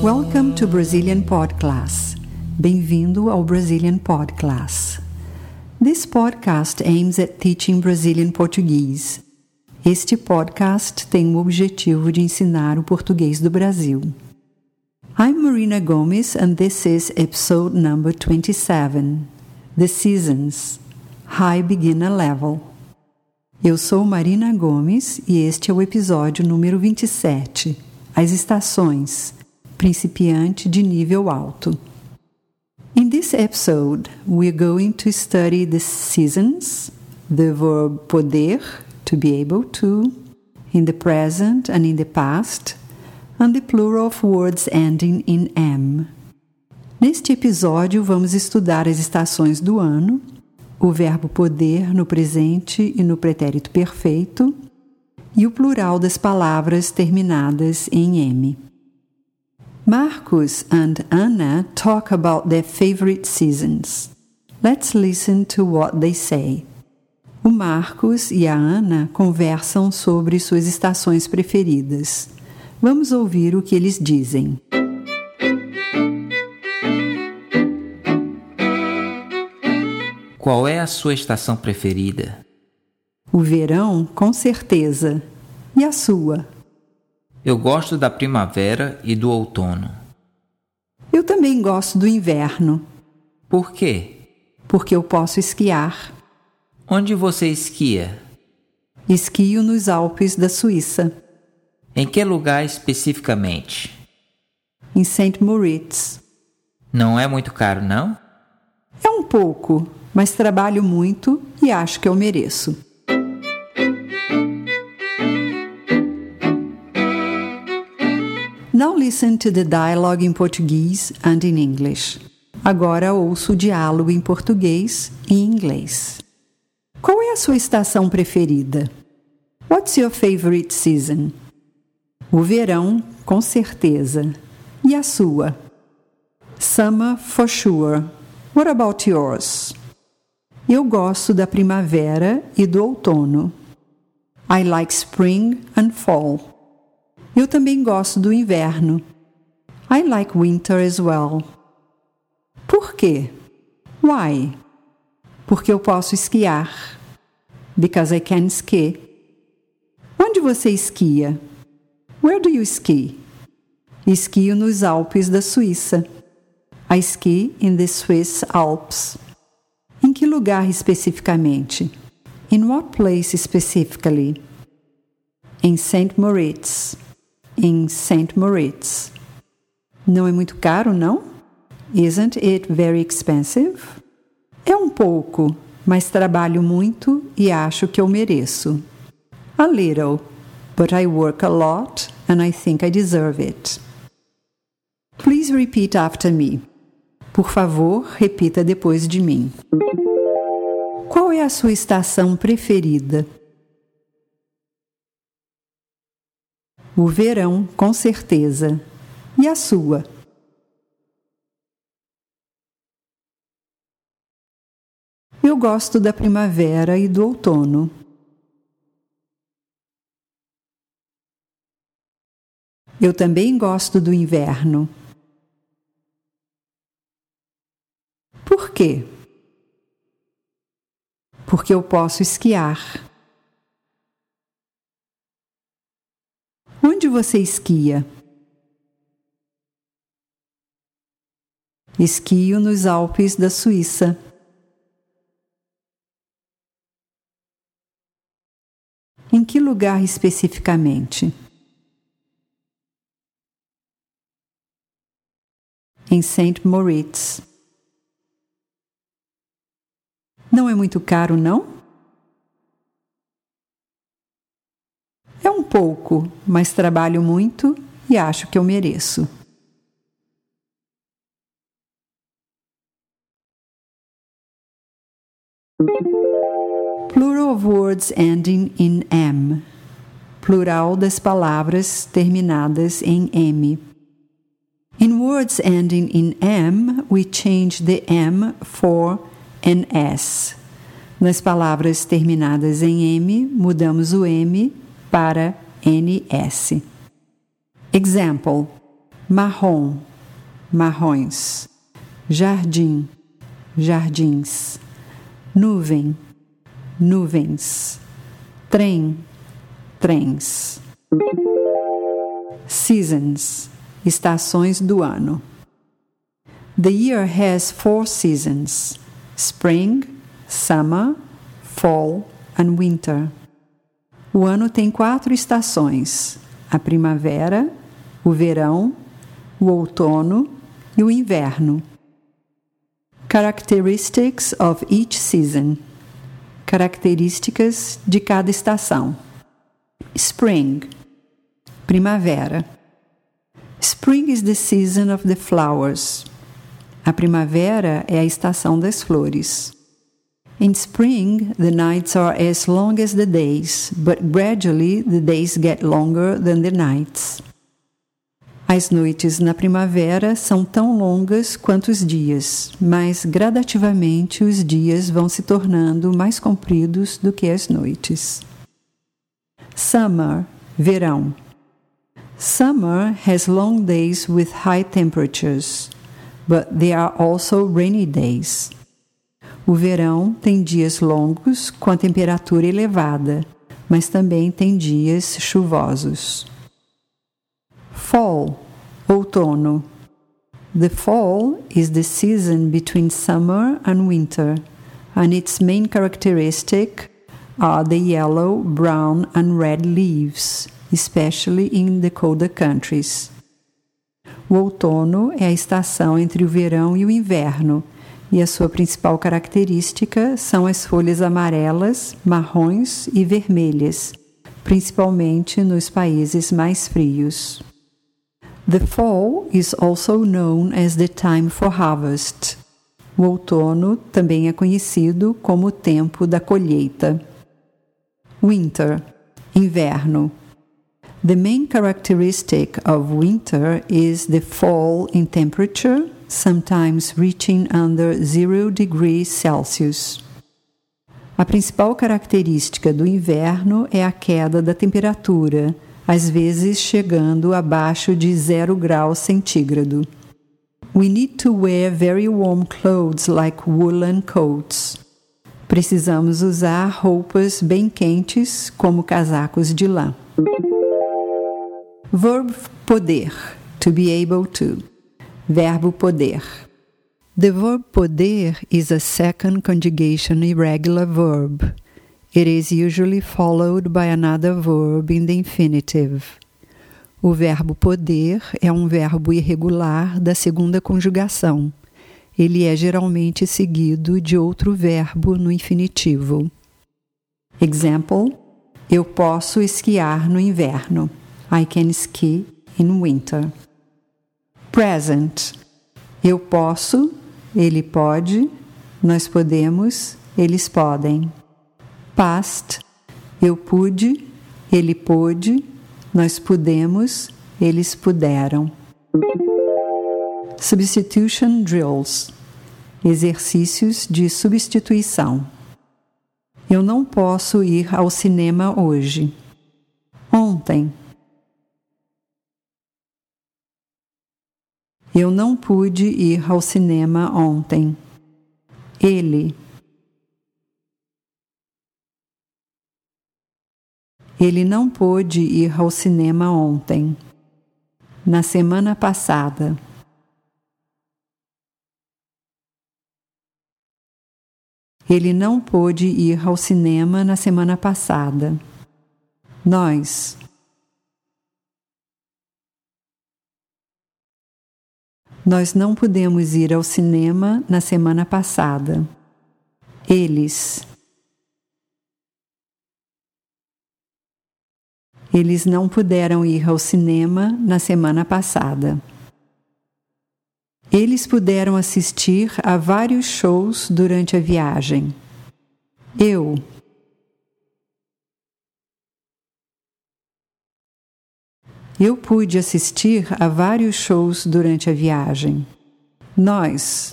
Welcome to Brazilian Podcast. Bem-vindo ao Brazilian Podcast. This podcast aims at teaching Brazilian Portuguese. Este podcast tem o objetivo de ensinar o português do Brasil. I'm Marina Gomes and this is episode number 27, The Seasons, High Beginner Level. Eu sou Marina Gomes e este é o episódio número 27, As Estações, Principiante de Nível Alto. In this episode, we're going to study the seasons, the verb poder, to be able to, in the present and in the past, and the plural of words ending in M. Neste episódio, vamos estudar as estações do ano, o verbo poder no presente e no pretérito perfeito, e o plural das palavras terminadas em M. Marcus and Anna talk about their favorite seasons. Let's listen to what they say. O Marcus e a Ana conversam sobre suas estações preferidas. Vamos ouvir o que eles dizem. Qual é a sua estação preferida? O verão, com certeza. E a sua? Eu gosto da primavera e do outono. Eu também gosto do inverno. Por quê? Porque eu posso esquiar. Onde você esquia? Esquio nos Alpes da Suíça. Em que lugar especificamente? Em St. Moritz. Não é muito caro, não? É um pouco, mas trabalho muito e acho que eu mereço. Now listen to the dialogue in Portuguese and in English. Agora ouço o diálogo em português e em inglês. Qual é a sua estação preferida? What's your favorite season? O verão, com certeza. E a sua? Summer for sure. What about yours? Eu gosto da primavera e do outono. I like spring and fall. Eu também gosto do inverno. I like winter as well. Por quê? Why? Porque eu posso esquiar. Because I can ski. Onde você esquia? Where do you ski? Esquio nos Alpes da Suíça. I ski in the Swiss Alps. Em que lugar especificamente? In what place specifically? Em St. Moritz. Em St. Moritz. Não é muito caro, não? Isn't it very expensive? É um pouco, mas trabalho muito e acho que eu mereço. A little, but I work a lot and I think I deserve it. Please repeat after me. Por favor, repita depois de mim. Qual é a sua estação preferida? O verão, com certeza. E a sua? Eu gosto da primavera e do outono. Eu também gosto do inverno. Por quê? Porque eu posso esquiar. Onde você esquia? Esquio nos Alpes da Suíça. Em que lugar especificamente? Em St. Moritz. Não é muito caro, não? É um pouco, mas trabalho muito e acho que eu mereço. Plural of words ending in M. Plural das palavras terminadas em M. In words ending in M, we change the M for an S. Nas palavras terminadas em M, mudamos o M para NS. Example: marrom, marrons, jardim, jardins, nuvem, nuvens, trem, trens. Seasons, estações do ano. The year has 4 seasons: spring, summer, fall and winter. O ano tem 4 estações: a primavera, o verão, o outono e o inverno. Characteristics of each season. Características de cada estação. Spring, primavera. Spring is the season of the flowers. A primavera é a estação das flores. In spring, the nights are as long as the days, but gradually the days get longer than the nights. As noites na primavera são tão longas quanto os dias, mas gradativamente os dias vão se tornando mais compridos do que as noites. Summer, verão. Summer has long days with high temperatures, but there are also rainy days. O verão tem dias longos com a temperatura elevada, mas também tem dias chuvosos. Fall, outono. The fall is the season between summer and winter, and its main characteristic are the yellow, brown and red leaves, especially in the colder countries. O outono é a estação entre o verão e o inverno, e a sua principal característica são as folhas amarelas, marrons e vermelhas, principalmente nos países mais frios. The fall is also known as the time for harvest. O outono também é conhecido como o tempo da colheita. Winter, inverno. The main characteristic of winter is the fall in temperature, sometimes reaching under 0 degrees Celsius. A principal característica do inverno é a queda da temperatura, às vezes chegando abaixo de 0 graus centígrado. We need to wear very warm clothes like woolen coats. Precisamos usar roupas bem quentes, como casacos de lã. Verb poder, to be able to. Verbo poder. The verb poder is a second conjugation irregular verb. It is usually followed by another verb in the infinitive. O verbo poder é um verbo irregular da segunda conjugação. Ele é geralmente seguido de outro verbo no infinitivo. Example: eu posso esquiar no inverno. I can ski in winter. Present: eu posso, ele pode, nós podemos, eles podem. Past: eu pude, ele pôde, nós pudemos, eles puderam. Substitution drills. Exercícios de substituição. Eu não posso ir ao cinema hoje. Ontem. Eu não pude ir ao cinema ontem. Ele. Ele não pôde ir ao cinema ontem. Na semana passada. Ele não pôde ir ao cinema na semana passada. Nós. Nós não pudemos ir ao cinema na semana passada. Eles. Eles não puderam ir ao cinema na semana passada. Eles puderam assistir a vários shows durante a viagem. Eu pude assistir a vários shows durante a viagem. Nós.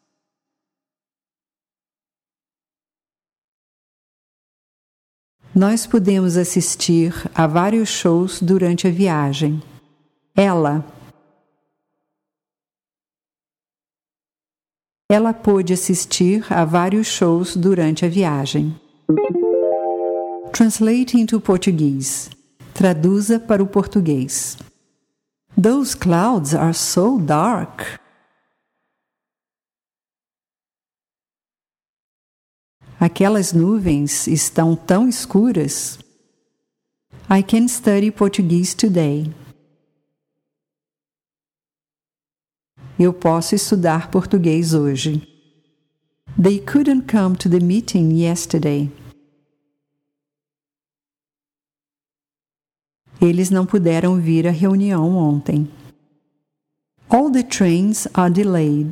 Nós pudemos assistir a vários shows durante a viagem. Ela. Ela pôde assistir a vários shows durante a viagem. Translate into Portuguese. Traduza para o português. Those clouds are so dark. Aquelas nuvens estão tão escuras. I can study Portuguese today. Eu posso estudar português hoje. They couldn't come to the meeting yesterday. Eles não puderam vir à reunião ontem. All the trains are delayed.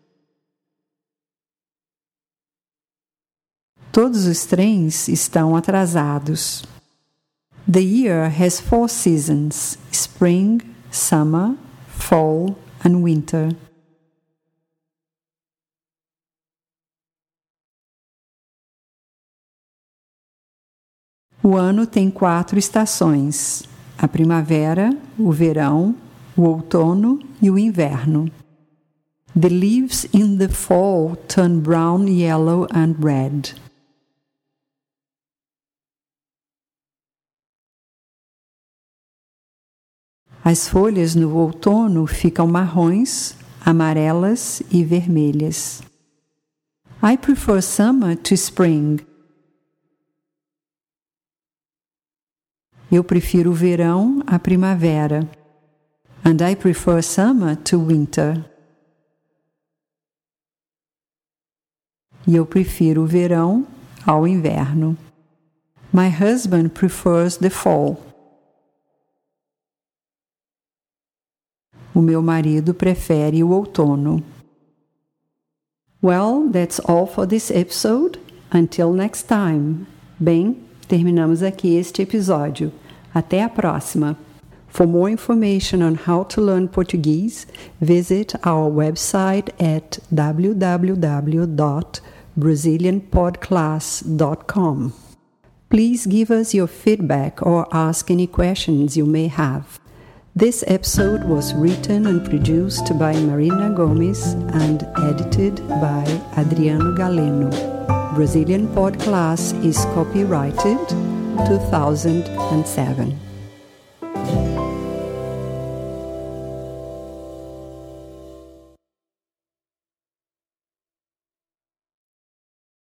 Todos os trens estão atrasados. The year has 4 seasons: spring, summer, fall and winter. O ano tem 4 estações: a primavera, o verão, o outono e o inverno. The leaves in the fall turn brown, yellow and red. As folhas no outono ficam marrons, amarelas e vermelhas. I prefer summer to spring. Eu prefiro o verão à primavera. And I prefer summer to winter. E eu prefiro o verão ao inverno. My husband prefers the fall. O meu marido prefere o outono. Well, that's all for this episode. Until next time. Bem, terminamos aqui este episódio. Até a próxima. For more information on how to learn Portuguese, visit our website at www.brazilianpodclass.com. Please give us your feedback or ask any questions you may have. This episode was written and produced by Marina Gomes and edited by Adriano Galeno. Brazilian Podcast is copyrighted 2007.